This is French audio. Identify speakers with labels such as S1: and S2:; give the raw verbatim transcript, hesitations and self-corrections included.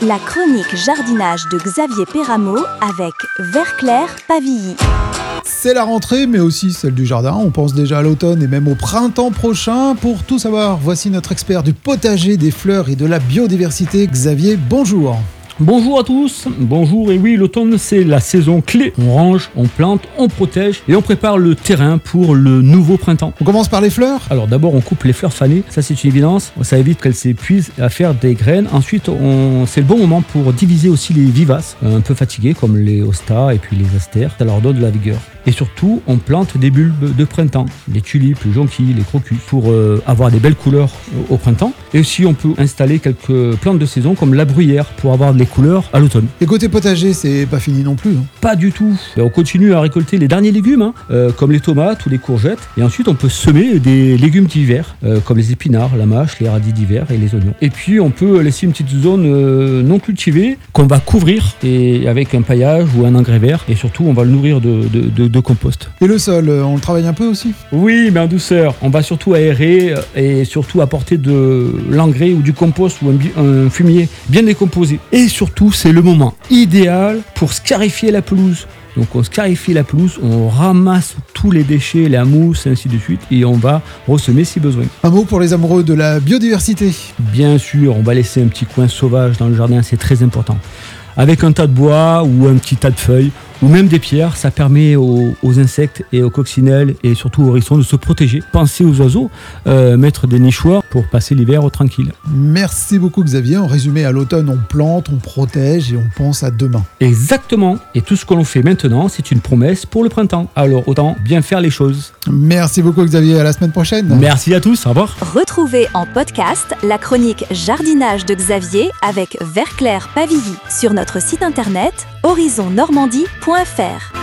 S1: La chronique jardinage de Xavier Perrameau avec Vert Clair Pavilly.
S2: C'est la rentrée, mais aussi celle du jardin. On pense déjà à l'automne et même au printemps prochain. Pour tout savoir, voici notre expert du potager, des fleurs et de la biodiversité, Xavier. Bonjour.
S3: Bonjour à tous, bonjour, et oui, l'automne c'est la saison clé. On range, on plante, on protège et on prépare le terrain pour le nouveau printemps.
S2: On commence par les fleurs.
S3: Alors d'abord on coupe les fleurs fanées, ça c'est une évidence, ça évite qu'elles s'épuisent à faire des graines. Ensuite on... c'est le bon moment pour diviser aussi les vivaces, un peu fatigués comme les hostas et puis les astères, ça leur donne de la vigueur. Et surtout, on plante des bulbes de printemps, les tulipes, les jonquilles, les crocus, pour euh, avoir des belles couleurs au, au printemps. Et aussi, on peut installer quelques plantes de saison comme la bruyère pour avoir des couleurs à l'automne.
S2: Et côté potager, c'est pas fini non plus. Hein.
S3: Pas du tout. Et on continue à récolter les derniers légumes, hein, euh, comme les tomates ou les courgettes. Et ensuite, on peut semer des légumes d'hiver, euh, comme les épinards, la mâche, les radis d'hiver et les oignons. Et puis, on peut laisser une petite zone euh, non cultivée qu'on va couvrir et avec un paillage ou un engrais vert. Et surtout, on va le nourrir de, de, de de compost.
S2: Et le sol, on le travaille un peu aussi ?
S3: Oui, mais en douceur. On va surtout aérer et surtout apporter de l'engrais ou du compost ou un, un fumier bien décomposé. Et surtout, c'est le moment idéal pour scarifier la pelouse. Donc on scarifie la pelouse, on ramasse tous les déchets, la mousse, ainsi de suite, et on va ressemer si besoin.
S2: Un mot pour les amoureux de la biodiversité ?
S3: Bien sûr, on va laisser un petit coin sauvage dans le jardin, c'est très important. Avec un tas de bois ou un petit tas de feuilles, ou même des pierres, ça permet aux, aux insectes et aux coccinelles et surtout aux hérissons de se protéger. Pensez aux oiseaux, euh, mettre des nichoirs pour passer l'hiver tranquille.
S2: Merci beaucoup Xavier. En résumé, à l'automne, on plante, on protège et on pense à demain.
S3: Exactement. Et tout ce que l'on fait maintenant, c'est une promesse pour le printemps. Alors autant bien faire les choses.
S2: Merci beaucoup Xavier. À la semaine prochaine.
S3: Merci à tous. Au revoir.
S1: Retrouvez en podcast la chronique jardinage de Xavier avec Vert Clair Pavilly sur notre site internet horizon normandie point f r.